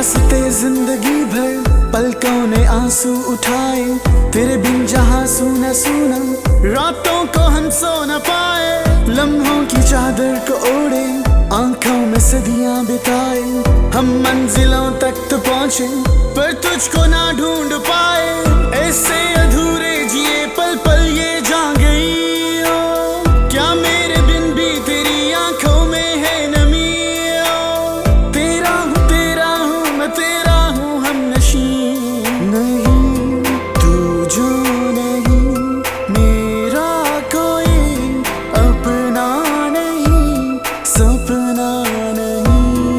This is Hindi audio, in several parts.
हंसते जिंदगी भर पलकों ने आंसू उठाए, तेरे बिन जहां सूना सूना रातों को हम सो न पाए। लम्हों की चादर को ओढ़े आंखों में सदियां बिताए, हम मंजिलों तक तो पहुंचे पर तुझको ना ढूंढ पाए। ऐसे अधूरे जिए पल पल ये जा गई हो, क्या मेरे बिन भी तेरी आंखों में है नमी हो। तेरा हूँ मैं तेरा हूँ हम नशी नहीं, तू जो नहीं मेरा कोई अपना नहीं, सपना नहीं।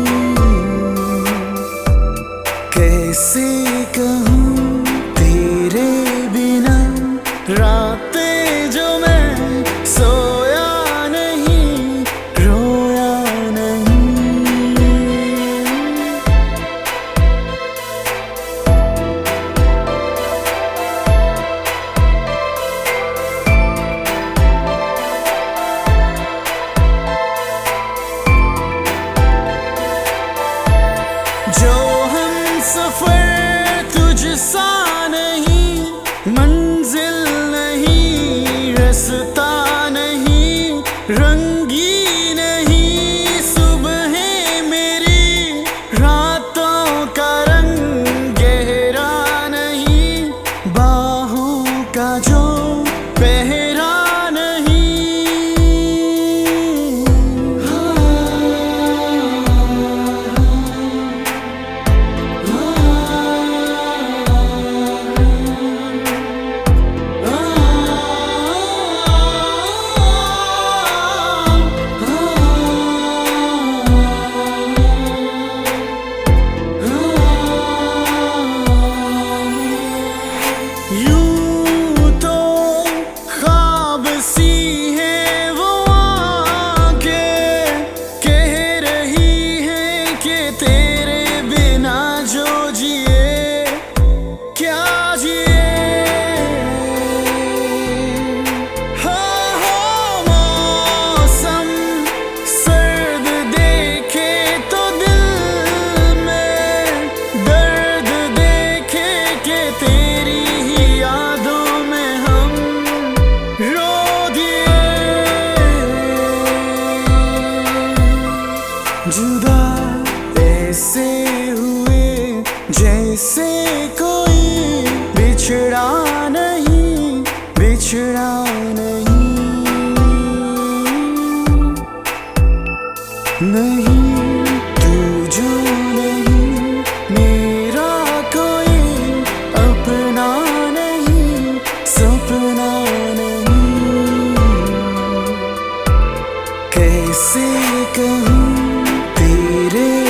कैसे कहूँ तेरे बिना रातें जो मैं सोया नहीं, रोया नहीं। जो हम सफर तुझसा नहीं, मंजिल नहीं, रास्ता नहीं, रंगी नहीं सुबह मेरी, रातों का रंग गहरा नहीं, बाहों का जो पहरा नहीं। यूं तो ख्वाब सी है वो आंखें, कह रही है कि तेरे बिना जो जिए क्या जिए। हाँ मौसम सर्द देखे तो दिल में दर्द देखे कि तेरी यादों में हम रो दिए। जुदा ऐसे हुए जैसे कोई बिछड़ा नहीं, बिछड़ा नहीं। नहीं तू जो नहीं मेरा कोई अपना नहीं, सपना नहीं। कैसे कहूँ तेरे